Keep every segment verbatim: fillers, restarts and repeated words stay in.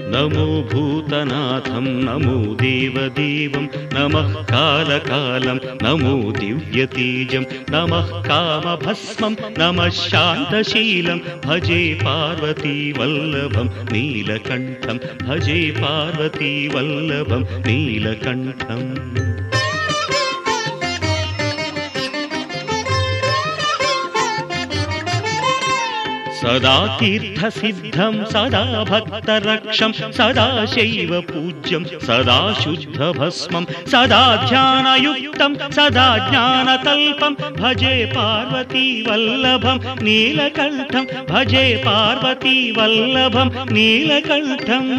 नमो भूतनाथं नमो देवदेवं नमः कालकालं नमो दिव्यतेजं नमः कामभस्मं नमः शान्तशीलं भजे पार्वती वल्लभं नीलकण्ठं भजे पार्वती वल्लभं नीलकण्ठम् सदा तीर्थसिद्धं सदा भक्तरक्षं सदा शैव पूज्यं सदा शुद्धभस्मं सदा ध्यानयुक्तं सदा ज्ञानतल्पं भजे पार्वती वल्लभं नीलकण्ठं भजे पार्वती वल्लभं नीलकण्ठम्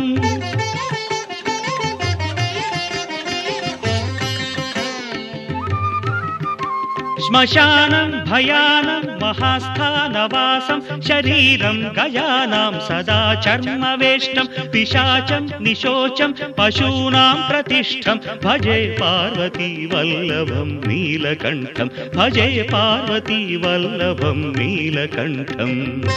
श्मशानं भयानं महास्थानवासं शरीरं गयानां सदा चर्मवेष्टं पिशाचं निशोचं पशूनां प्रतिष्ठं भजे पार्वती वल्लभं नीलकण्ठं भजे पार्वती वल्लभं नीलकण्ठम्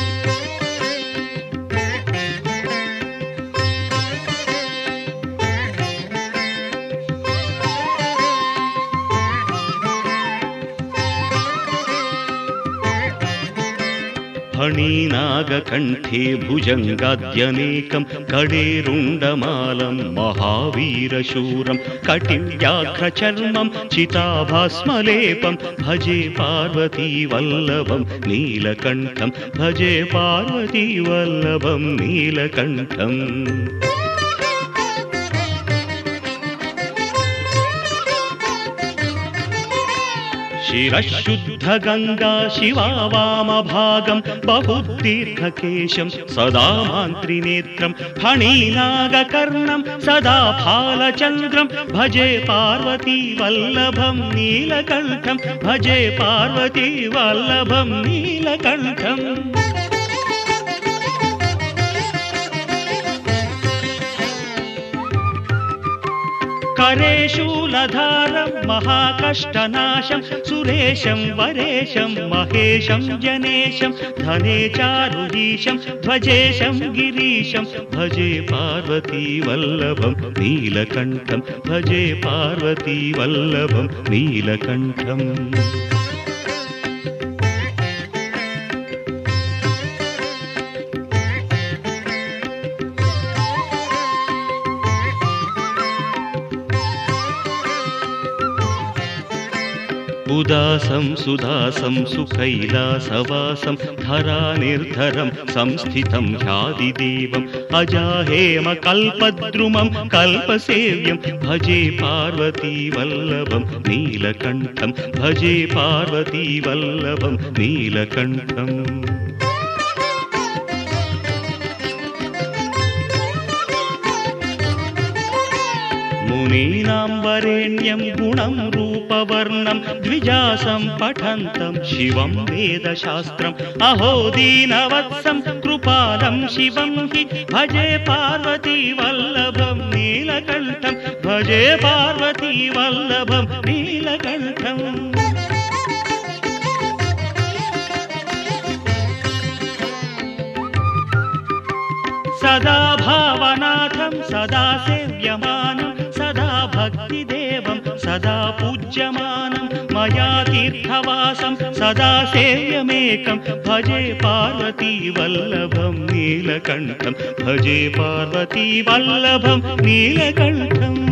फणीनागकण्ठे भुजङ्गाद्यनेकं कडेरुण्डमालं महावीरशूरं कटिव्याघ्रचर्मं चिताभस्मलेपं भजे पार्वती वल्लभं नीलकण्ठं भजे पार्वती वल्लभं नीलकण्ठम् शिरशुद्धगङ्गा शिवा वामभागं बहुदीर्घकेशं सदा मान्त्रिनेत्रं फणीनागकर्णं सदा फालचन्द्रं भजे पार्वती वल्लभं नीलकण्ठं भजे पार्वती वल्लभं नीलकण्ठम् करेशूलधारं महाकष्टनाशं सुरेशं वरेशं महेशं जनेशं धने चारुरीशं ध्वजेशं गिरीशं भजे पार्वती वल्लभं नीलकण्ठं भजे पार्वती वल्लभं नीलकण्ठम् उदासं सुदासं सुकैलासवासं धरानिर्धरं संस्थितं ह्यादिदेवम् अजाहेमकल्पद्रुमं कल्पसेव्यं भजे पार्वती वल्लभं नीलकण्ठं भजे पार्वती वल्लभं नीलकण्ठम् मुनीनां वरेण्यं गुणं रूपवर्णं द्विजासं पठन्तं शिवं वेदशास्त्रम् अहो दीनवत्सं कृपालं शिवं हि भजे पार्वती वल्लभं नीलकण्ठं भजे पार्वती वल्लभं नीलकण्ठम् सदा भावनाथं सदा सेव्यमानं सदा भक्तिदेवं सदा पूज्यमानं मया तीर्थवासं सदा सेव्यमेकं भजे पार्वती वल्लभं नीलकण्ठं भजे पार्वती वल्लभं नीलकण्ठम्।